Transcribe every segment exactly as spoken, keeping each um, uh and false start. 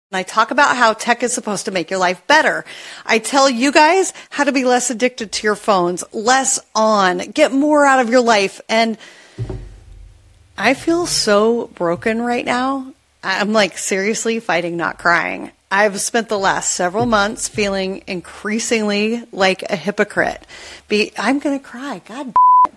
I talk about how tech is supposed to make your life better. I tell you guys how to be less addicted to your phones, less on, get more out of your life. And I feel so broken right now. I'm like seriously fighting not crying. I've spent the last several months feeling increasingly like a hypocrite. Be, I'm going to cry. God.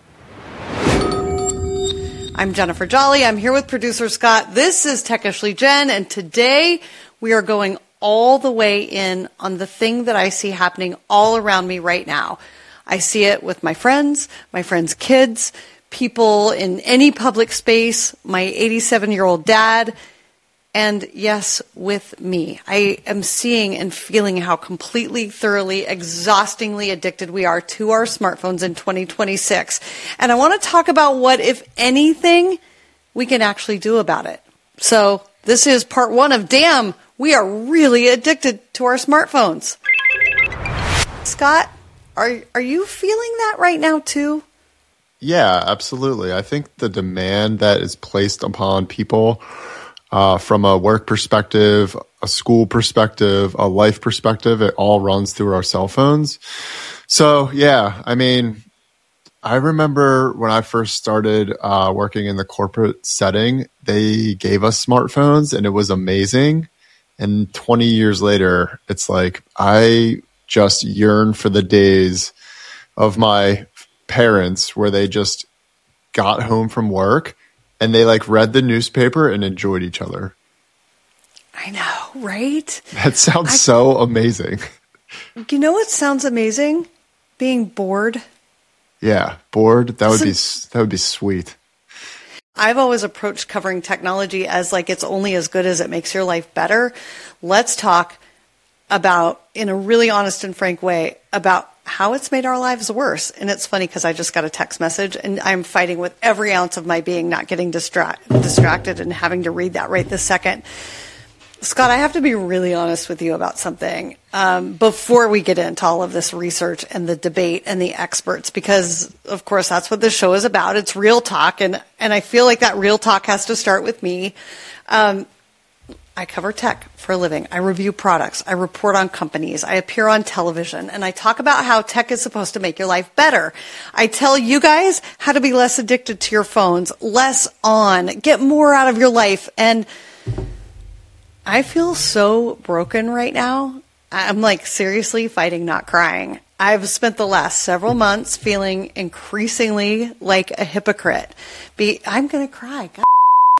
I'm Jennifer Jolly. I'm here with producer Scott. This is Techishly Jen, and today we are going all the way in on the thing that I see happening all around me right now. I see it with my friends, my friends' kids, people in any public space, my eighty-seven-year-old dad, and yes, with me. I am seeing and feeling how completely, thoroughly, exhaustingly addicted we are to our smartphones in twenty twenty-six. And I want to talk about what, if anything, we can actually do about it. So this is part one of Damn, we are really addicted to our smartphones. Scott, are are you feeling that right now too? Yeah, absolutely. I think the demand that is placed upon people uh, from a work perspective, a school perspective, a life perspective, it all runs through our cell phones. So yeah, I mean, I remember when I first started uh, working in the corporate setting, they gave us smartphones and it was amazing. And twenty years later, it's like I just yearn for the days of my parents where they just got home from work and they like read the newspaper and enjoyed each other. I know, right? That sounds I, so amazing. You know what sounds amazing? Being bored. Yeah, bored. That would be that would be sweet. I've always approached covering technology as like it's only as good as it makes your life better. Let's talk about, in a really honest and frank way, about how it's made our lives worse. And it's funny because I just got a text message and I'm fighting with every ounce of my being not getting distract, distracted and having to read that right this second. Scott, I have to be really honest with you about something um, before we get into all of this research and the debate and the experts, because, of course, that's what this show is about. It's real talk, and, and I feel like that real talk has to start with me. Um, I cover tech for a living. I review products. I report on companies. I appear on television, and I talk about how tech is supposed to make your life better. I tell you guys how to be less addicted to your phones, less on, get more out of your life, and I feel so broken right now. I'm like seriously fighting not crying. I've spent the last several months feeling increasingly like a hypocrite. Be, I'm going to cry. God.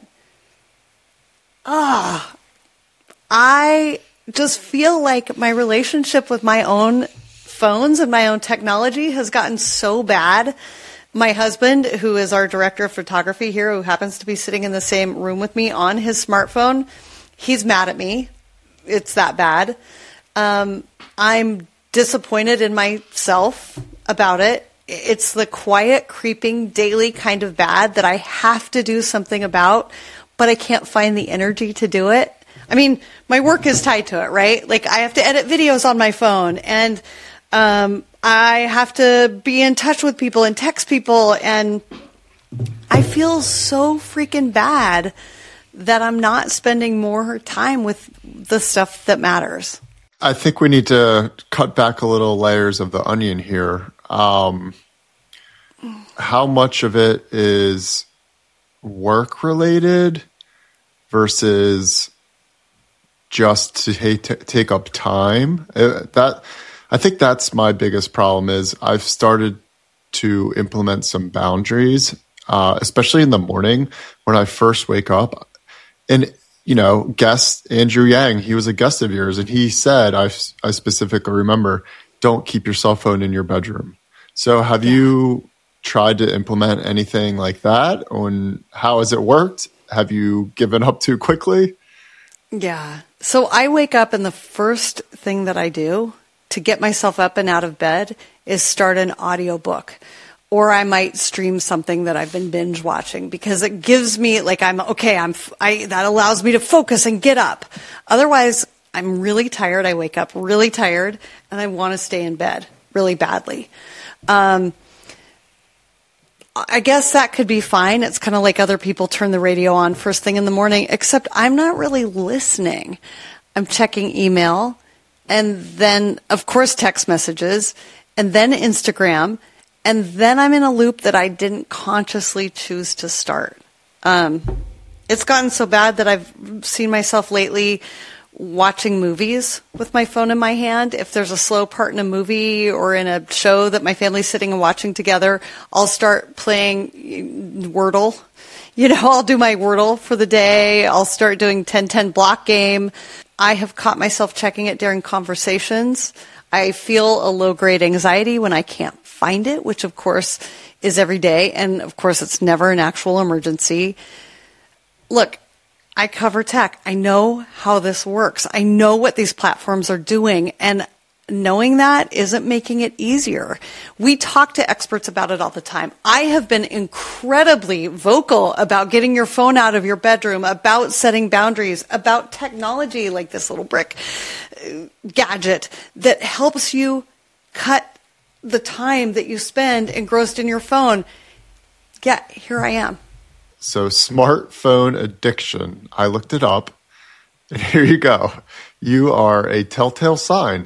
Ah, I just feel like my relationship with my own phones and my own technology has gotten so bad. My husband, who is our director of photography here, who happens to be sitting in the same room with me on his smartphone, he's mad at me. It's that bad. Um, I'm disappointed in myself about it. It's the quiet, creeping, daily kind of bad that I have to do something about, but I can't find the energy to do it. I mean, my work is tied to it, right? Like I have to edit videos on my phone, and um, I have to be in touch with people and text people, and I feel so freaking bad that I'm not spending more time with the stuff that matters. I think we need to cut back a little layers of the onion here. Um, how much of it is work related versus just to t- take up time? Uh, that I think that's my biggest problem is I've started to implement some boundaries, uh, especially in the morning when I first wake up. And, you know, guest Andrew Yang, he was a guest of yours, and he said, I, I specifically remember, don't keep your cell phone in your bedroom. So have yeah. you tried to implement anything like that? And how has it worked? Have you given up too quickly? Yeah. So I wake up, and the first thing that I do to get myself up and out of bed is start an audiobook. Or I might stream something that I've been binge watching because it gives me like I'm okay. I'm I that allows me to focus and get up. Otherwise, I'm really tired. I wake up really tired and I want to stay in bed really badly. Um, I guess that could be fine. It's kind of like other people turn the radio on first thing in the morning, except I'm not really listening. I'm checking email, and then, of course, text messages, and then Instagram, and then I'm in a loop that I didn't consciously choose to start. Um, it's gotten so bad that I've seen myself lately watching movies with my phone in my hand. If there's a slow part in a movie or in a show that my family's sitting and watching together, I'll start playing Wordle. You know, I'll do my Wordle for the day. I'll start doing ten ten block game. I have caught myself checking it during conversations. I feel a low-grade anxiety when I can't find it, which, of course, is every day. And, of course, it's never an actual emergency. Look, I cover tech. I know how this works. I know what these platforms are doing. And knowing that isn't making it easier. We talk to experts about it all the time. I have been incredibly vocal about getting your phone out of your bedroom, about setting boundaries, about technology like this little brick gadget that helps you cut the time that you spend engrossed in your phone. Yeah, here I am. So smartphone addiction. I looked it up, and here you go. You are a telltale sign.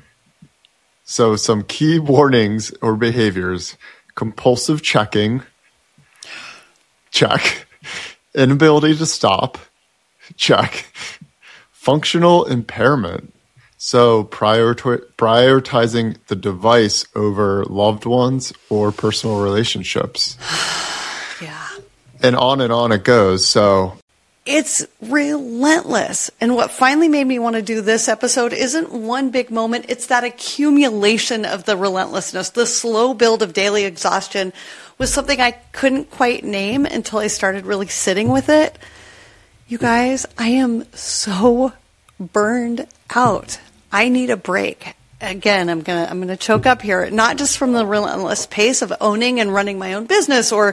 So some key warnings or behaviors: compulsive checking, check. Inability to stop, check. Functional impairment. So priori- prioritizing the device over loved ones or personal relationships. Yeah. And on and on it goes. So it's relentless. And what finally made me want to do this episode isn't one big moment. It's that accumulation of the relentlessness. The slow build of daily exhaustion was something I couldn't quite name until I started really sitting with it. You guys, I am so burned out. I need a break. Again, I'm gonna I'm gonna choke up here, not just from the relentless pace of owning and running my own business or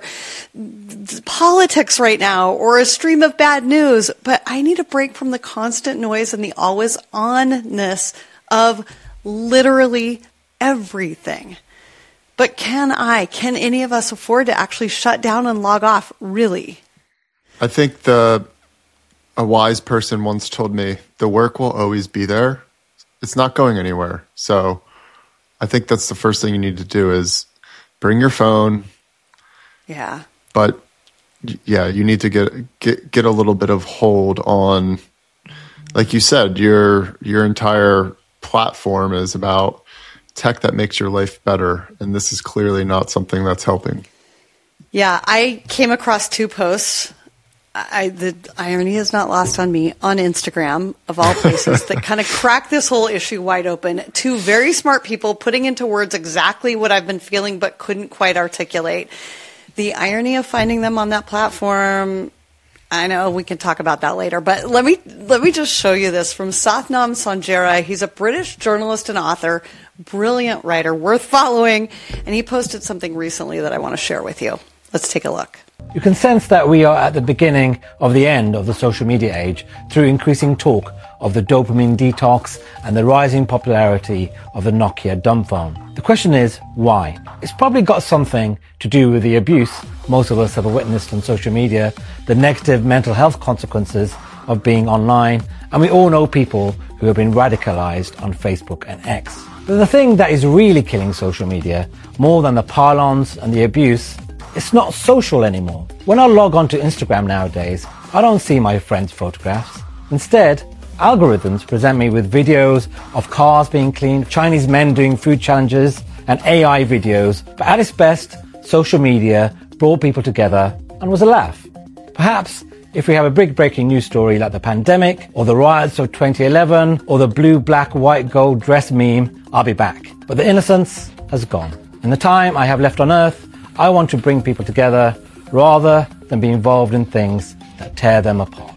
politics right now or a stream of bad news, but I need a break from the constant noise and the always onness of literally everything. But can I, can any of us afford to actually shut down and log off, really? I think the a wise person once told me, the work will always be there. It's not going anywhere. So I think that's the first thing you need to do is bring your phone. Yeah. But yeah, you need to get get get a little bit of hold on, like you said, your your entire platform is about tech that makes your life better. And this is clearly not something that's helping. Yeah, I came across two posts. I, the irony is not lost on me, on Instagram, of all places, that kind of crack this whole issue wide open. Two very smart people putting into words exactly what I've been feeling but couldn't quite articulate. The irony of finding them on that platform, I know we can talk about that later, but let me let me just show you this from Satnam Sanjera. He's a British journalist and author, brilliant writer, worth following, and he posted something recently that I want to share with you. Let's take a look. You can sense that we are at the beginning of the end of the social media age through increasing talk of the dopamine detox and the rising popularity of the Nokia dumb phone. The question is, why? It's probably got something to do with the abuse most of us have witnessed on social media, the negative mental health consequences of being online, and we all know people who have been radicalized on Facebook and X. But the thing that is really killing social media, more than the pylons and the abuse, it's not social anymore. When I log on to Instagram nowadays, I don't see my friends' photographs. Instead, algorithms present me with videos of cars being cleaned, Chinese men doing food challenges, and A I videos. But at its best, social media brought people together and was a laugh. Perhaps if we have a big breaking news story like the pandemic, or the riots of twenty eleven, or the blue, black, white, gold dress meme, I'll be back. But the innocence has gone. In the time I have left on Earth, I want to bring people together rather than be involved in things that tear them apart.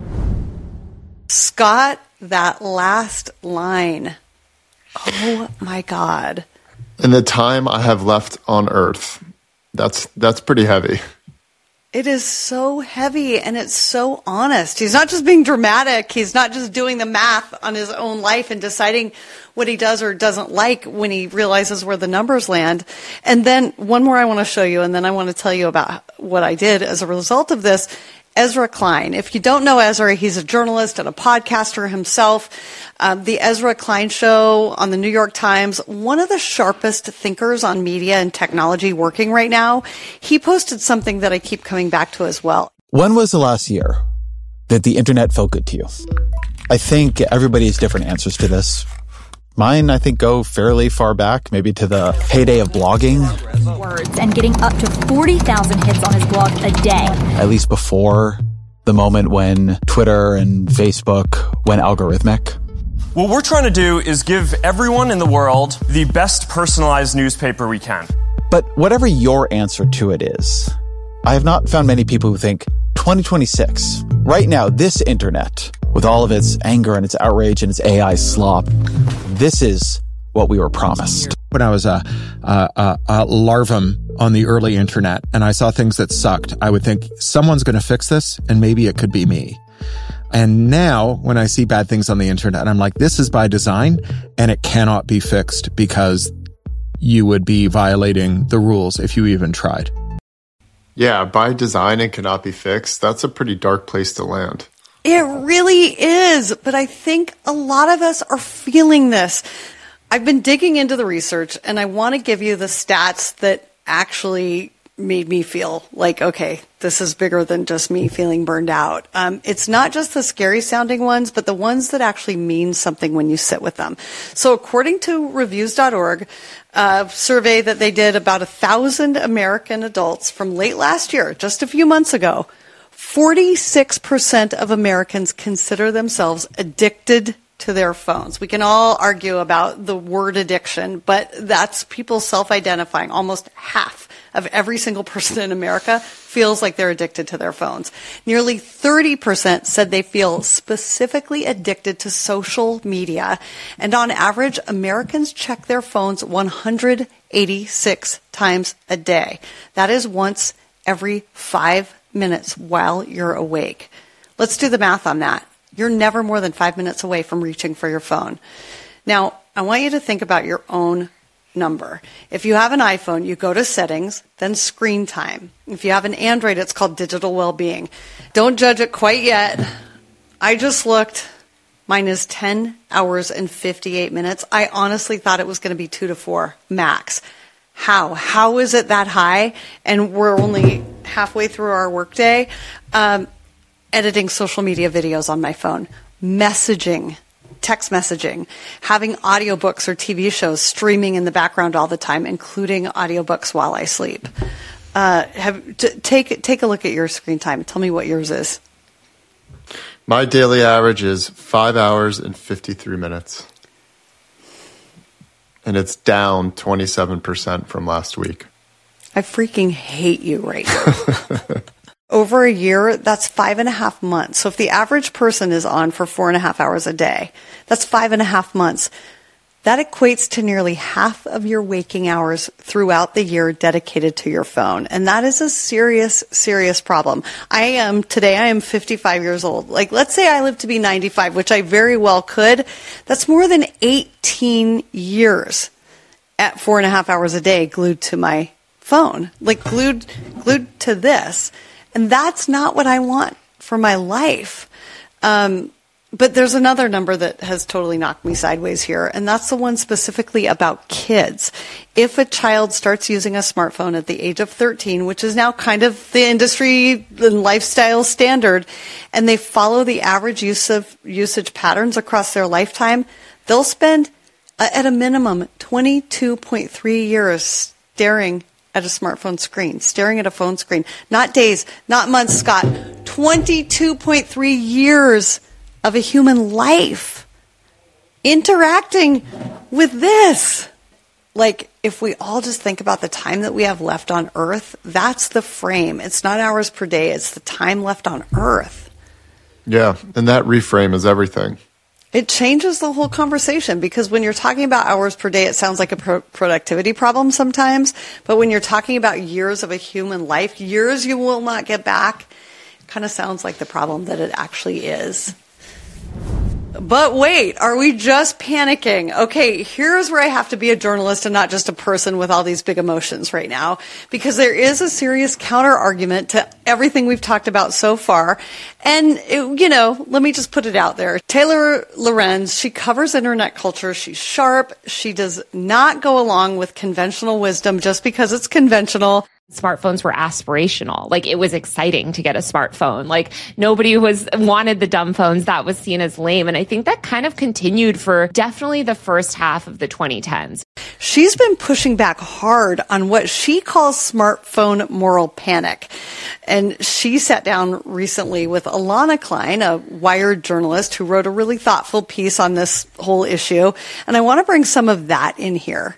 Scott, that last line. Oh my God. In the time I have left on Earth, that's that's pretty heavy. It is so heavy and it's so honest. He's not just being dramatic. He's not just doing the math on his own life and deciding what he does or doesn't like when he realizes where the numbers land. And then one more I want to show you, and then I want to tell you about what I did as a result of this. Ezra Klein. If you don't know Ezra, he's a journalist and a podcaster himself. Um, the Ezra Klein Show on the New York Times, one of the sharpest thinkers on media and technology working right now. He posted something that I keep coming back to as well. When was the last year that the internet felt good to you? I think everybody has different answers to this. Mine, I think, go fairly far back, maybe to the heyday of blogging. Words and getting up to forty thousand hits on his blog a day. At least before the moment when Twitter and Facebook went algorithmic. What we're trying to do is give everyone in the world the best personalized newspaper we can. But whatever your answer to it is, I have not found many people who think twenty twenty-six, right now, this internet, with all of its anger and its outrage and its A I slop, this is what we were promised. When I was a, a, a, a larvum on the early internet and I saw things that sucked, I would think someone's going to fix this and maybe it could be me. And now when I see bad things on the internet, I'm like, this is by design and it cannot be fixed because you would be violating the rules if you even tried. Yeah, by design it cannot be fixed. That's a pretty dark place to land. It really is, but I think a lot of us are feeling this. I've been digging into the research, and I want to give you the stats that actually made me feel like, okay, this is bigger than just me feeling burned out. Um, it's not just the scary sounding ones, but the ones that actually mean something when you sit with them. So according to reviews dot org, a survey that they did about a thousand American adults from late last year, just a few months ago, forty-six percent of Americans consider themselves addicted to their phones. We can all argue about the word addiction, but that's people self-identifying. Almost half of every single person in America feels like they're addicted to their phones. Nearly thirty percent said they feel specifically addicted to social media. And on average, Americans check their phones one hundred eighty-six times a day. That is once every five minutes while you're awake. Let's do the math on that. You're never more than five minutes away from reaching for your phone. Now, I want you to think about your own number. If you have an iPhone, you go to settings, then screen time. If you have an Android, it's called digital well-being. Don't judge it quite yet. I just looked. Mine is ten hours and fifty-eight minutes. I honestly thought it was going to be two to four max. How? How is it that high? And we're only halfway through our workday. Um, editing social media videos on my phone, messaging, text messaging, having audiobooks or T V shows streaming in the background all the time, including audiobooks while I sleep. Uh, have, t- take take a look at your screen time. Tell me what yours is. My daily average is five hours and fifty-three minutes. And it's down twenty-seven percent from last week. I freaking hate you right now. Over a year, that's five and a half months. So if the average person is on for four and a half hours a day, that's five and a half months. That equates to nearly half of your waking hours throughout the year dedicated to your phone. And that is a serious, serious problem. I am, today I am fifty-five years old. Like, let's say I live to be ninety-five, which I very well could. That's more than eighteen years at four and a half hours a day glued to my phone, like glued, glued to this. And that's not what I want for my life. Um, but there's another number that has totally knocked me sideways here, and that's the one specifically about kids. If a child starts using a smartphone at the age of thirteen, which is now kind of the industry and lifestyle standard, and they follow the average use of usage patterns across their lifetime, they'll spend, uh, at a minimum, twenty-two point three years staring at a smartphone screen, staring at a phone screen. Not days, not months, Scott. twenty-two point three years of a human life interacting with this. Like, if we all just think about the time that we have left on Earth, that's the frame. It's not hours per day. It's the time left on Earth. Yeah, and that reframe is everything. It changes the whole conversation, because when you're talking about hours per day, it sounds like a pro- productivity problem sometimes. But when you're talking about years of a human life, years you will not get back, it kind of sounds like the problem that it actually is. But wait, are we just panicking? Okay, here's where I have to be a journalist and not just a person with all these big emotions right now, because there is a serious counter argument to everything we've talked about so far. And, it, you know, let me just put it out there. Taylor Lorenz, she covers internet culture. She's sharp. She does not go along with conventional wisdom just because it's conventional. Smartphones were aspirational. Like, it was exciting to get a smartphone. Like, nobody was wanted the dumb phones. That was seen as lame. And I think that kind of continued for definitely the first half of the twenty tens. She's been pushing back hard on what she calls smartphone moral panic. And she sat down recently with Alana Klein, a Wired journalist who wrote a really thoughtful piece on this whole issue. And I want to bring some of that in here.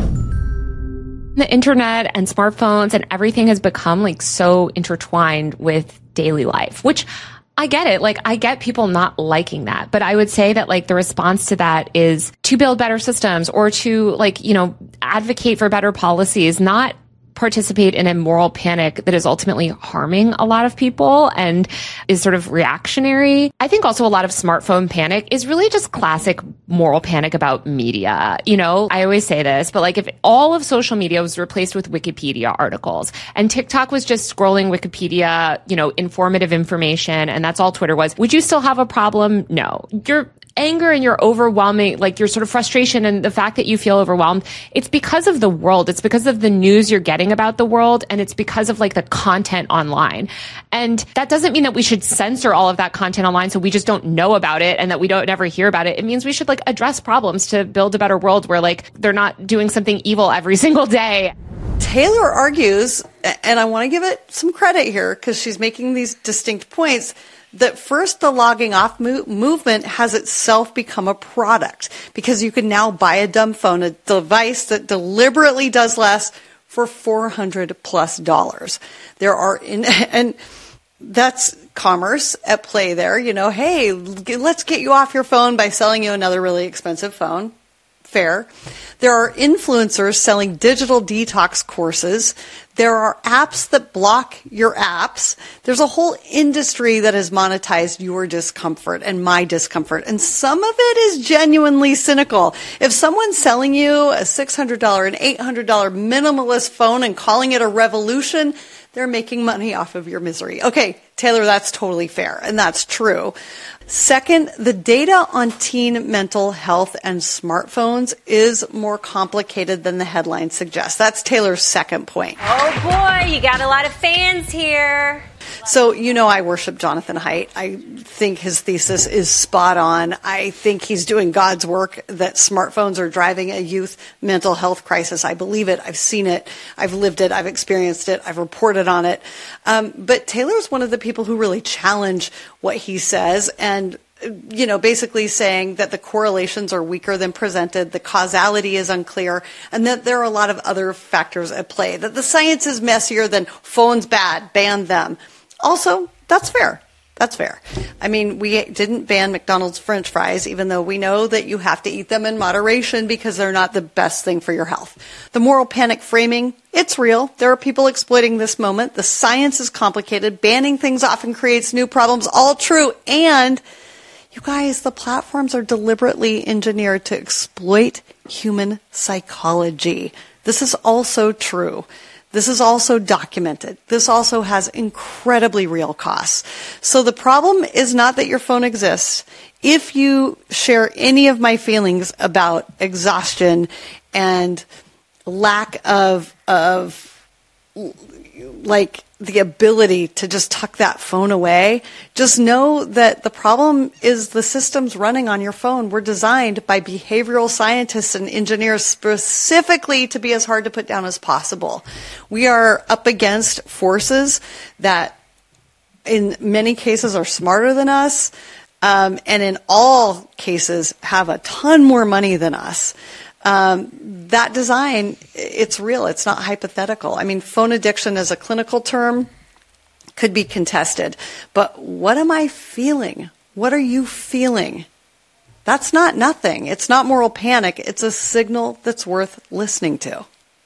The internet and smartphones and everything has become like so intertwined with daily life, which I get it. Like, I get people not liking that, but I would say that like the response to that is to build better systems or to like, you know, advocate for better policies, not participate in a moral panic that is ultimately harming a lot of people and is sort of reactionary. I think also a lot of smartphone panic is really just classic moral panic about media. You know, I always say this, but like if all of social media was replaced with Wikipedia articles and TikTok was just scrolling Wikipedia, you know, informative information, and that's all Twitter was, would you still have a problem? No. You're anger and your overwhelming, like your sort of frustration and the fact that you feel overwhelmed, it's because of the world. It's because of the news you're getting about the world. And it's because of like the content online. And that doesn't mean that we should censor all of that content online so we just don't know about it and that we don't ever hear about it. It means we should like address problems to build a better world where like they're not doing something evil every single day. Taylor argues, and I want to give it some credit here because she's making these distinct points, that first the logging off mo- movement has itself become a product because you can now buy a dumb phone, a device that deliberately does less for four hundred plus dollars. There are in, and that's commerce at play there. You know, hey, let's get you off your phone by selling you another really expensive phone. Fair. There are influencers selling digital detox courses. There are apps that block your apps. There's a whole industry that has monetized your discomfort and my discomfort. And some of it is genuinely cynical. If someone's selling you a six hundred dollars, an eight hundred dollars minimalist phone and calling it a revolution, they're making money off of your misery. Okay, Taylor, that's totally fair, and that's true. Second, the data on teen mental health and smartphones is more complicated than the headline suggests. That's Taylor's second point. Oh boy, you got a lot of fans here. So, you know, I worship Jonathan Haidt. I think his thesis is spot on. I think he's doing God's work, that smartphones are driving a youth mental health crisis. I believe it. I've seen it. I've lived it. I've experienced it. I've reported on it. Um, but Taylor's one of the people who really challenge what he says and, you know, basically saying that the correlations are weaker than presented, the causality is unclear, and that there are a lot of other factors at play, that the science is messier than phones bad, ban them. Also, that's fair. That's fair. I mean, we didn't ban McDonald's French fries, even though we know that you have to eat them in moderation because they're not the best thing for your health. The moral panic framing, it's real. There are people exploiting this moment. The science is complicated. Banning things often creates new problems. All true. And you guys, the platforms are deliberately engineered to exploit human psychology. This is also true. This is also documented. This also has incredibly real costs. So the problem is not that your phone exists. If you share any of my feelings about exhaustion and lack of, of like the ability to just tuck that phone away, just know that the problem is the systems running on your phone were designed by behavioral scientists and engineers specifically to be as hard to put down as possible. We are up against forces that in many cases are smarter than us, um, and in all cases have a ton more money than us. Um, that design, it's real. It's not hypothetical. I mean, phone addiction as a clinical term could be contested. But what am I feeling? What are you feeling? That's not nothing. It's not moral panic. It's a signal that's worth listening to.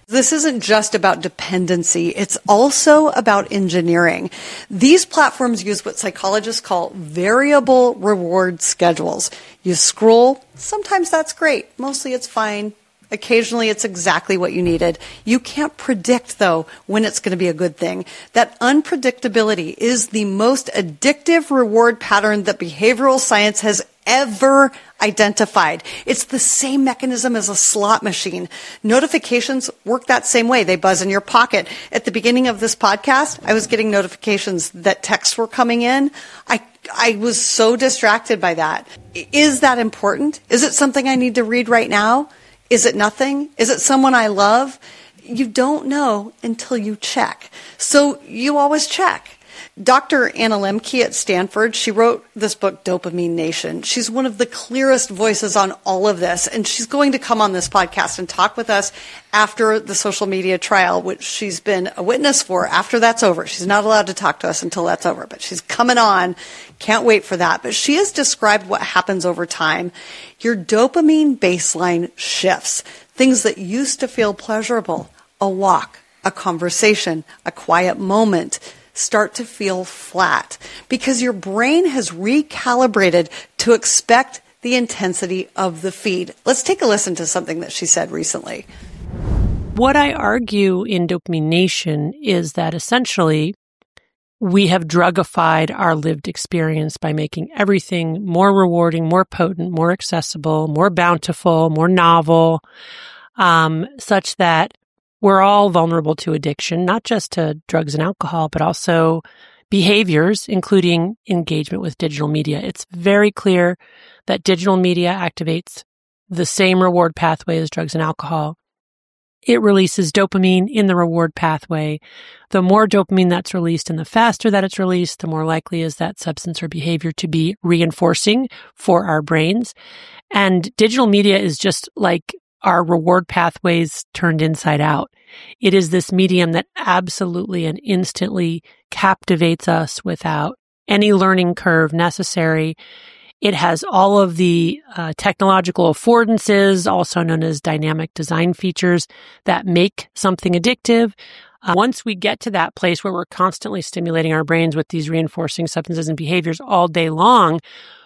This isn't just about dependency. It's also about engineering. These platforms use what psychologists call variable reward schedules. You scroll. Sometimes that's great. Mostly it's fine. Occasionally it's exactly what you needed. You can't predict, though, when it's going to be a good thing. That unpredictability is the most addictive reward pattern that behavioral science has ever identified. It's the same mechanism as a slot machine. Notifications work that same way. They buzz in your pocket. At the beginning of this podcast, I was getting notifications that texts were coming in. I I was so distracted by that. Is that important? Is it something I need to read right now? Is it nothing? Is it someone I love? You don't know until you check. So you always check. Doctor Anna Lembke at Stanford, she wrote this book, Dopamine Nation. She's one of the clearest voices on all of this, and she's going to come on this podcast and talk with us after the social media trial, which she's been a witness for. After that's over, she's not allowed to talk to us until that's over, but she's coming on. Can't wait for that. But she has described what happens over time. Your dopamine baseline shifts. Things that used to feel pleasurable, a walk, a conversation, a quiet moment, start to feel flat because your brain has recalibrated to expect the intensity of the feed. Let's take a listen to something that she said recently. What I argue in Dopamine Nation is that essentially we have drugified our lived experience by making everything more rewarding, more potent, more accessible, more bountiful, more novel, um, such that we're all vulnerable to addiction, not just to drugs and alcohol, but also behaviors, including engagement with digital media. It's very clear that digital media activates the same reward pathway as drugs and alcohol. It releases dopamine in the reward pathway. The more dopamine that's released and the faster that it's released, the more likely is that substance or behavior to be reinforcing for our brains. And digital media is just like our reward pathways turned inside out. It is this medium that absolutely and instantly captivates us without any learning curve necessary. It has all of the uh, technological affordances, also known as dynamic design features, that make something addictive. Uh, once we get to that place where we're constantly stimulating our brains with these reinforcing substances and behaviors all day long,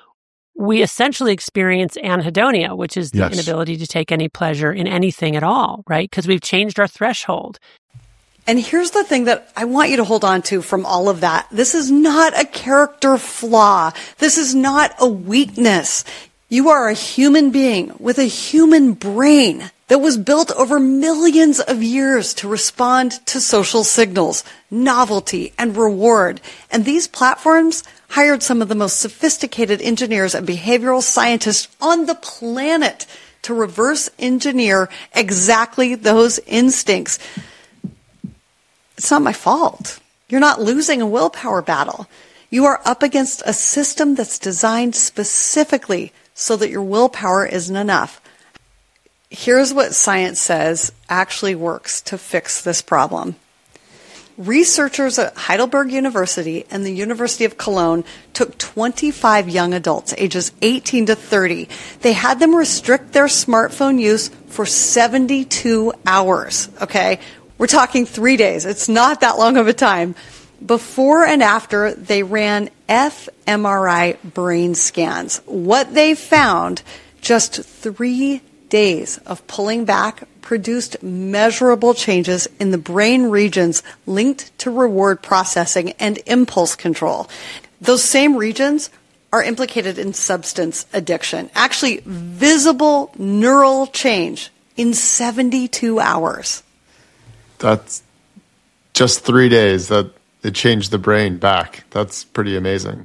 we essentially experience anhedonia, which is the yes. inability to take any pleasure in anything at all, right? Because we've changed our threshold. And here's the thing that I want you to hold on to from all of that. This is not a character flaw. This is not a weakness. You are a human being with a human brain that was built over millions of years to respond to social signals, novelty, and reward. And these platforms hired some of the most sophisticated engineers and behavioral scientists on the planet to reverse engineer exactly those instincts. It's not my fault. You're not losing a willpower battle. You are up against a system that's designed specifically so that your willpower isn't enough. Here's what science says actually works to fix this problem. Researchers at Heidelberg University and the University of Cologne took twenty-five young adults, ages eighteen to thirty. They had them restrict their smartphone use for seventy-two hours, okay? We're talking three days. It's not that long of a time. Before and after, they ran fMRI brain scans. What they found, just three days of pulling back produced measurable changes in the brain regions linked to reward processing and impulse control. Those same regions are implicated in substance addiction. Actually, visible neural change in seventy-two hours. That's just three days that it changed the brain back. That's pretty amazing.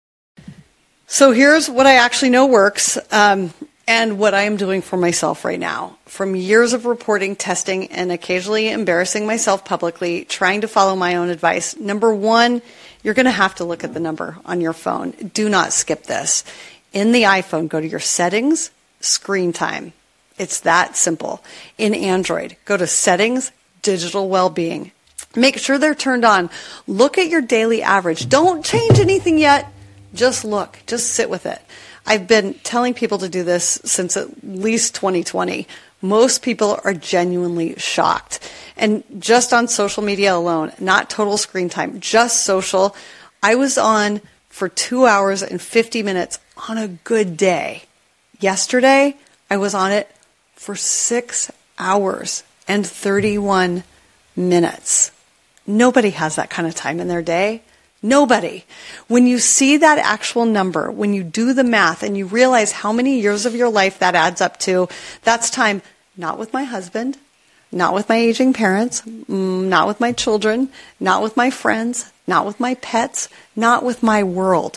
So here's what I actually know works. Um, And what I am doing for myself right now, from years of reporting, testing, and occasionally embarrassing myself publicly, trying to follow my own advice. Number one, you're going to have to look at the number on your phone. Do not skip this. In the iPhone, go to your settings, screen time. It's that simple. In Android, go to settings, digital well-being. Make sure they're turned on. Look at your daily average. Don't change anything yet. Just look. Just sit with it. I've been telling people to do this since at least twenty twenty. Most people are genuinely shocked. And just on social media alone, not total screen time, just social, I was on for two hours and fifty minutes on a good day. Yesterday, I was on it for six hours and thirty-one minutes. Nobody has that kind of time in their day. Nobody. When you see that actual number, when you do the math and you realize how many years of your life that adds up to, that's time not with my husband, not with my aging parents, not with my children, not with my friends, not with my pets, not with my world.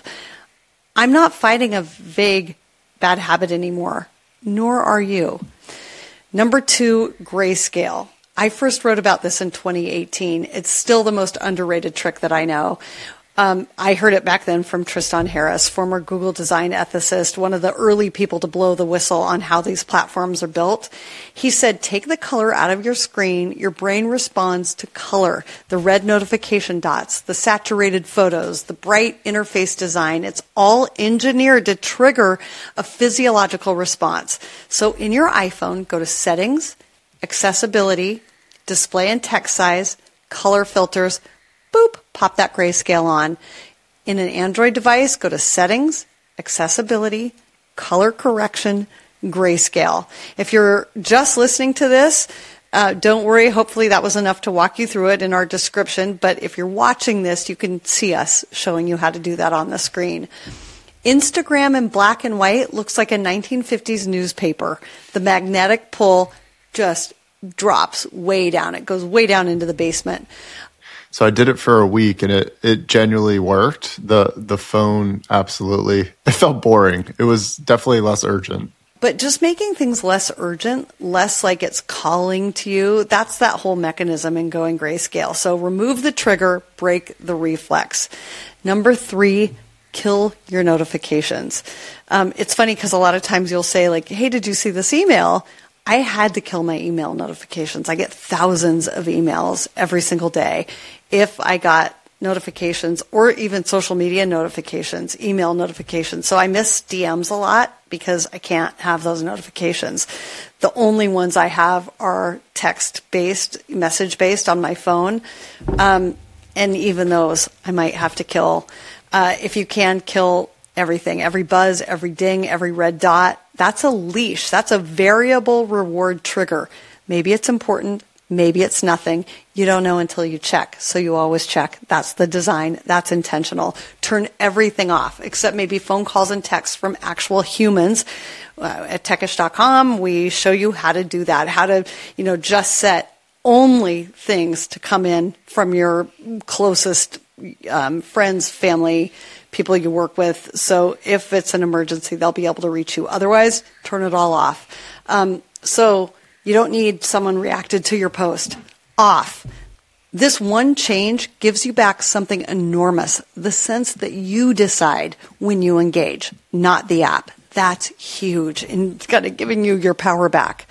I'm not fighting a vague bad habit anymore, nor are you. Number two, grayscale. I first wrote about this in twenty eighteen. It's still the most underrated trick that I know. Um, I heard it back then from Tristan Harris, former Google design ethicist, one of the early people to blow the whistle on how these platforms are built. He said, take the color out of your screen. Your brain responds to color, the red notification dots, the saturated photos, the bright interface design. It's all engineered to trigger a physiological response. So in your iPhone, go to Settings, Accessibility, Display and Text Size, Color Filters, boop, pop that grayscale on. In an Android device, go to Settings, Accessibility, Color Correction, Grayscale. If you're just listening to this, uh, don't worry. Hopefully that was enough to walk you through it in our description. But if you're watching this, you can see us showing you how to do that on the screen. Instagram in black and white looks like a nineteen fifties newspaper. The magnetic pull just drops way down. It goes way down into the basement. So I did it for a week, and it, it genuinely worked. The the phone, absolutely. It felt boring. It was definitely less urgent. But just making things less urgent, less like it's calling to you, that's that whole mechanism in going grayscale. So remove the trigger, break the reflex. Number three, kill your notifications. Um, it's funny because a lot of times you'll say like, hey, did you see this email? I had to kill my email notifications. I get thousands of emails every single day. If I got notifications or even social media notifications, email notifications. So I miss D Ms a lot because I can't have those notifications. The only ones I have are text-based, message-based on my phone. Um, and even those I might have to kill. Uh, if you can, kill everything, every buzz, every ding, every red dot. That's a leash. That's a variable reward trigger. Maybe it's important. Maybe it's nothing. You don't know until you check. So you always check. That's the design. That's intentional. Turn everything off, except maybe phone calls and texts from actual humans. Uh, at techish dot com, we show you how to do that, how to, you know, just set only things to come in from your closest um, friends, family, people you work with. So if it's an emergency, they'll be able to reach you. Otherwise, turn it all off. Um, so you don't need someone reacted to your post. Off. This one change gives you back something enormous, the sense that you decide when you engage, not the app. That's huge, and it's kind of giving you your power back.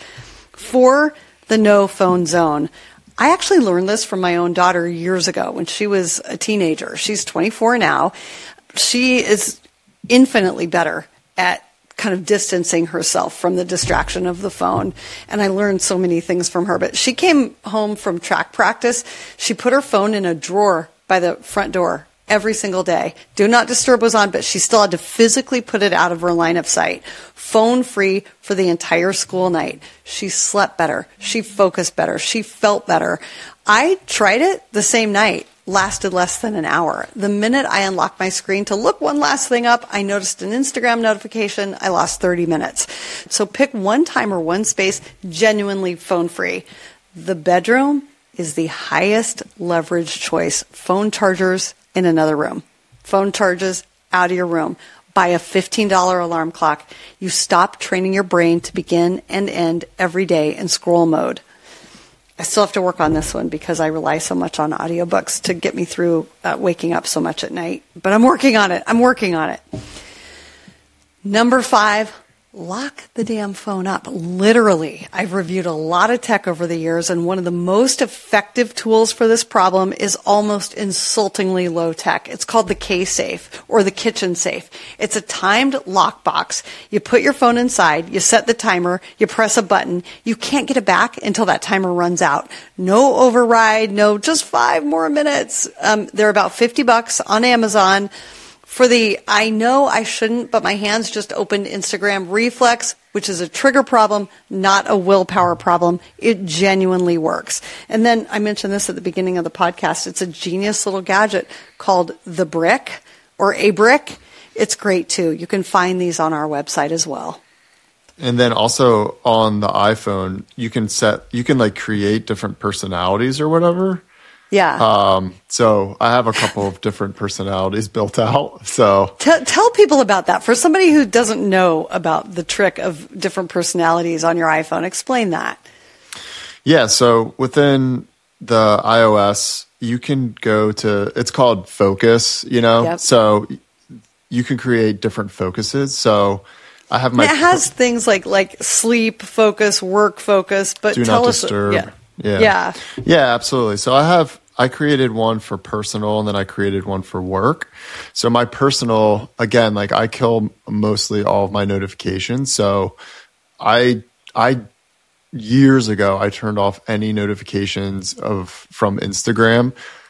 For the no phone zone, I actually learned this from my own daughter years ago when she was a teenager. She's twenty-four now. She is infinitely better at kind of distancing herself from the distraction of the phone. And I learned so many things from her. But she came home from track practice. She put her phone in a drawer by the front door every single day. Do not disturb was on, but she still had to physically put it out of her line of sight. Phone free for the entire school night. She slept better. She focused better. She felt better. I tried it the same night. Lasted less than an hour. The minute I unlocked my screen to look one last thing up, I noticed an Instagram notification. I lost thirty minutes. So pick one time or one space, genuinely phone free. The bedroom is the highest leverage choice. Phone chargers in another room. Phone charges out of your room. Buy a fifteen dollars alarm clock. You stop training your brain to begin and end every day in scroll mode. I still have to work on this one because I rely so much on audiobooks to get me through uh, waking up so much at night. But I'm working on it. I'm working on it. Number five, lock the damn phone up. Literally, I've reviewed a lot of tech over the years, and one of the most effective tools for this problem is almost insultingly low tech. It's called the K-Safe or the Kitchen Safe. It's a timed lockbox. You put your phone inside, you set the timer, you press a button. You can't get it back until that timer runs out. No override, no, just five more minutes. Um, they're about fifty bucks on Amazon. For the, I know I shouldn't, but my hands just opened Instagram reflex, which is a trigger problem, not a willpower problem. It genuinely works. And then I mentioned this at the beginning of the podcast. It's a genius little gadget called the Brick or a Brick. It's great too. You can find these on our website as well. And then also on the iPhone, you can set, you can like create different personalities or whatever. Yeah. Um, so I have a couple of different personalities built out. So T- tell people about that. For somebody who doesn't know about the trick of different personalities on your iPhone, explain that. Yeah. So within the iOS, you can go to, it's called Focus, you know, Yep. so you can create different focuses. So I have my, And it has things like, like sleep focus, work focus, but do tell not us. disturb. Yeah. Yeah. Yeah. Yeah, absolutely. So I have, I created one for personal and then I created one for work. So my personal, again, like I kill mostly all of my notifications. So I, I, years ago, I turned off any notifications of, from Instagram.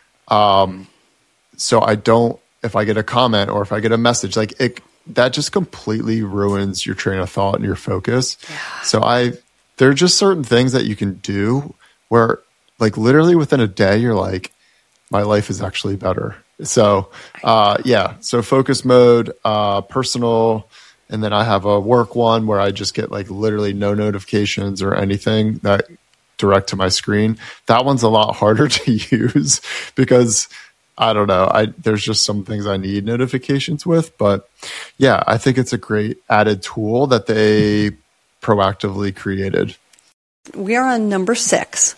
Um, so I don't, if I get a comment or if I get a message, like it, that just completely ruins your train of thought and your focus. Yeah. So I, there are just certain things that you can do where like literally within a day, you're like, my life is actually better. So, uh, yeah. So focus mode, uh, personal. And then I have a work one where I just get like literally no notifications or anything that direct to my screen. That one's a lot harder to use because I don't know. I, there's just some things I need notifications with, but yeah, I think it's a great added tool that they proactively created. We are on number six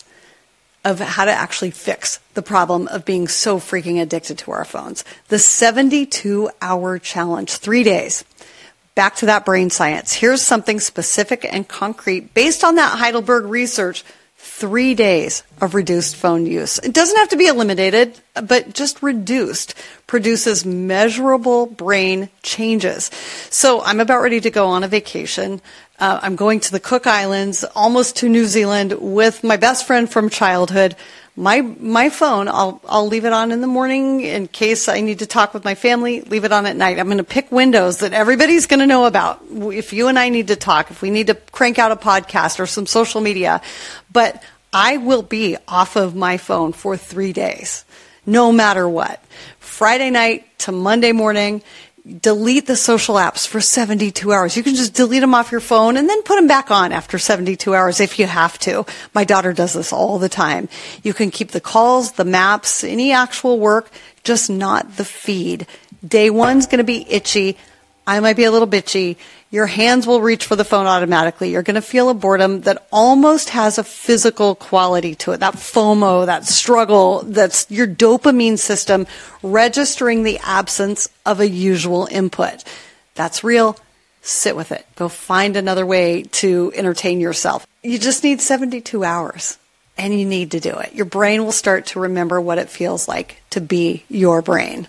of how to actually fix the problem of being so freaking addicted to our phones. The seventy-two hour challenge, three days. Back to that brain science. Here's something specific and concrete based on that Heidelberg research. Three days of reduced phone use. It doesn't have to be eliminated, but just reduced produces measurable brain changes. So I'm about ready to go on a vacation. Uh, I'm going to the Cook Islands, almost to New Zealand, with my best friend from childhood. My my phone, I'll I'll leave it on in the morning in case I need to talk with my family. Leave it on at night. I'm going to pick windows that everybody's going to know about. If you and I need to talk, if we need to crank out a podcast or some social media, but I will be off of my phone for three days, no matter what. Friday night to Monday morning. Delete the social apps for seventy-two hours. You can just delete them off your phone and then put them back on after seventy-two hours if you have to. My daughter does this all the time. You can keep the calls, the maps, any actual work, just not the feed. Day one's going to be itchy. I might be a little bitchy. Your hands will reach for the phone automatically. You're going to feel a boredom that almost has a physical quality to it. That FOMO, that struggle, that's your dopamine system registering the absence of a usual input. That's real. Sit with it. Go find another way to entertain yourself. You just need seventy-two hours and you need to do it. Your brain will start to remember what it feels like to be your brain.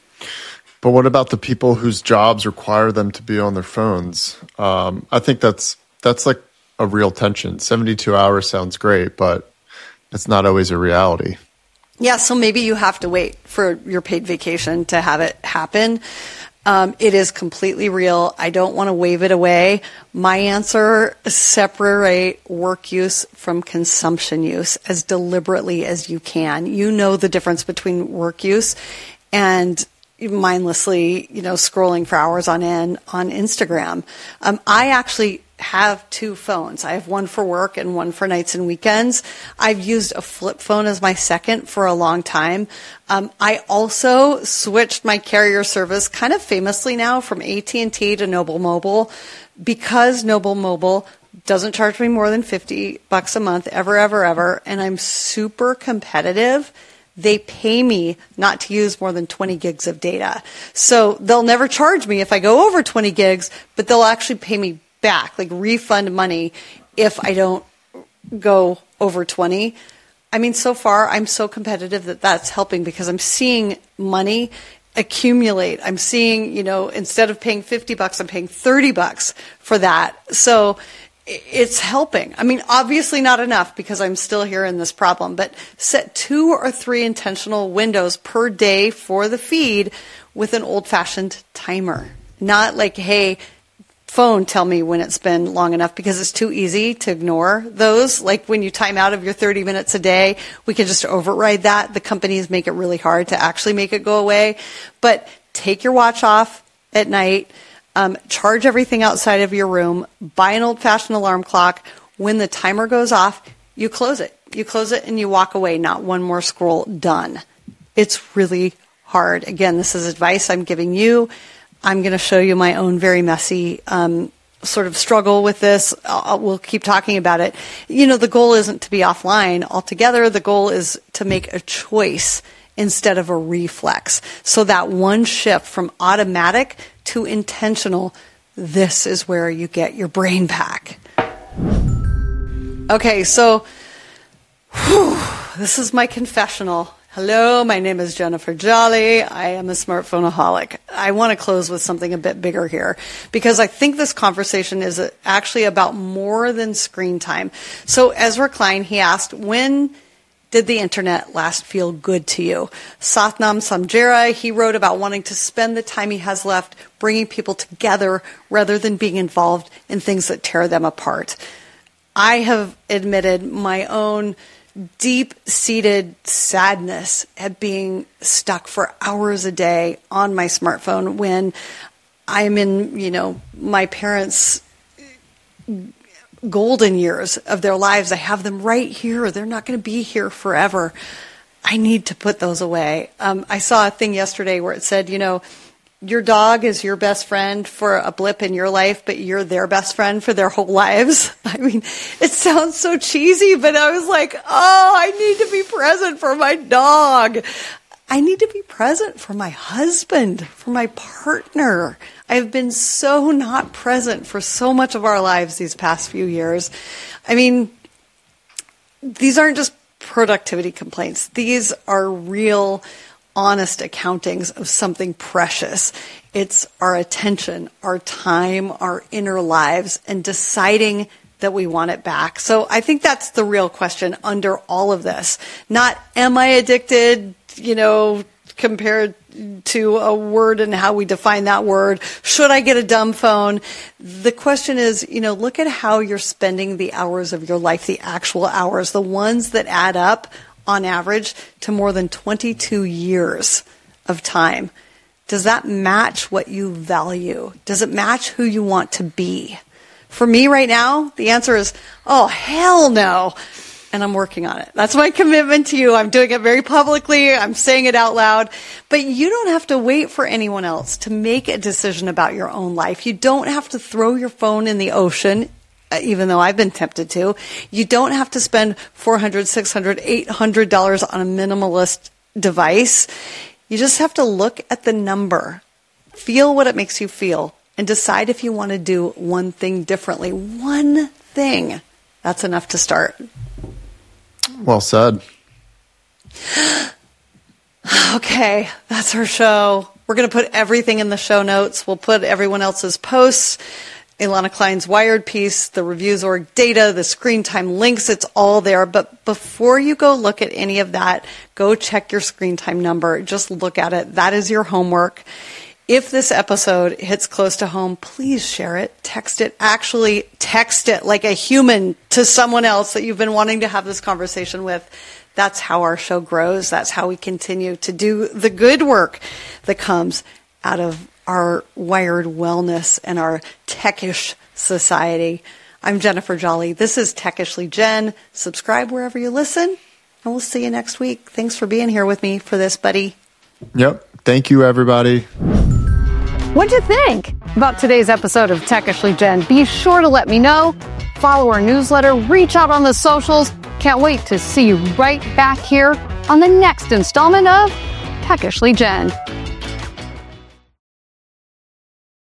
But what about the people whose jobs require them to be on their phones? Um, I think that's that's like a real tension. seventy-two hours sounds great, but it's not always a reality. Yeah, so maybe you have to wait for your paid vacation to have it happen. Um, it is completely real. I don't want to wave it away. My answer, separate work use from consumption use as deliberately as you can. You know the difference between work use and mindlessly, you know, scrolling for hours on end on Instagram. Um, I actually have two phones. I have one for work and one for nights and weekends. I've used a flip phone as my second for a long time. Um, I also switched my carrier service kind of famously now from A T and T to Noble Mobile because Noble Mobile doesn't charge me more than fifty bucks a month ever, ever, ever. And I'm super competitive. They pay me not to use more than twenty gigs of data. So they'll never charge me if I go over twenty gigs, but they'll actually pay me back, like refund money if I don't go over twenty. I mean, so far I'm so competitive that that's helping because I'm seeing money accumulate. I'm seeing, you know, instead of paying fifty bucks, I'm paying thirty bucks for that. So it's helping. I mean, obviously not enough because I'm still here in this problem, but set two or three intentional windows per day for the feed with an old-fashioned timer. Not like, hey, phone, tell me when it's been long enough, because it's too easy to ignore those. Like when you time out of your thirty minutes a day, we can just override that. The companies make it really hard to actually make it go away. But take your watch off at night. Um, charge everything outside of your room, buy an old-fashioned alarm clock. When the timer goes off, you close it. You close it and you walk away, not one more scroll, done. It's really hard. Again, this is advice I'm giving you. I'm going to show you my own very messy um, sort of struggle with this. I'll, we'll keep talking about it. You know, the goal isn't to be offline altogether. The goal is to make a choice instead of a reflex. So that one shift from automatic to intentional, this is where you get your brain back. Okay, so whew, this is my confessional. Hello, my name is Jennifer Jolly. I am a smartphoneaholic. I want to close with something a bit bigger here because I think this conversation is actually about more than screen time. So Ezra Klein, he asked, when did the internet last feel good to you? Satnam Samjera, he wrote about wanting to spend the time he has left bringing people together rather than being involved in things that tear them apart. I have admitted my own deep-seated sadness at being stuck for hours a day on my smartphone when I'm in, you know, my parents' golden years of their lives. I have them right here. They're not going to be here forever. I need to put those away. Um, I saw a thing yesterday where it said, you know, your dog is your best friend for a blip in your life, but you're their best friend for their whole lives. I mean, it sounds so cheesy, but I was like, oh, I need to be present for my dog. I need to be present for my husband, for my partner. I've been so not present for so much of our lives these past few years. I mean, these aren't just productivity complaints. These are real, honest accountings of something precious. It's our attention, our time, our inner lives, and deciding that we want it back. So I think that's the real question under all of this. Not, am I addicted, you know, compared to a word and how we define that word? Should I get a dumb phone? The question is, you know, look at how you're spending the hours of your life, the actual hours, the ones that add up on average to more than twenty-two years of time. Does that match what you value? Does it match who you want to be? For me right now, the answer is, oh, hell no. And I'm working on it. That's my commitment to you. I'm doing it very publicly. I'm saying it out loud. But you don't have to wait for anyone else to make a decision about your own life. You don't have to throw your phone in the ocean, even though I've been tempted to. You don't have to spend four hundred dollars, six hundred dollars, eight hundred dollars on a minimalist device. You just have to look at the number, feel what it makes you feel, and decide if you want to do one thing differently. One thing. That's enough to start. Well said. Okay, that's our show. We're going to put everything in the show notes. We'll put everyone else's posts, Ilana Klein's Wired piece, the Reviews Org data, the screen time links. It's all there. But before you go look at any of that, go check your screen time number. Just look at it. That is your homework. If this episode hits close to home, please share it, text it, actually text it like a human to someone else that you've been wanting to have this conversation with. That's how our show grows. That's how we continue to do the good work that comes out of our wired wellness and our techish society. I'm Jennifer Jolly. This is Techishly Jen. Subscribe wherever you listen, and we'll see you next week. Thanks for being here with me for this, buddy. Yep. Thank you, everybody. What'd you think about today's episode of Techishly Jen? Be sure to let me know. Follow our newsletter. Reach out on the socials. Can't wait to see you right back here on the next installment of Techishly Jen.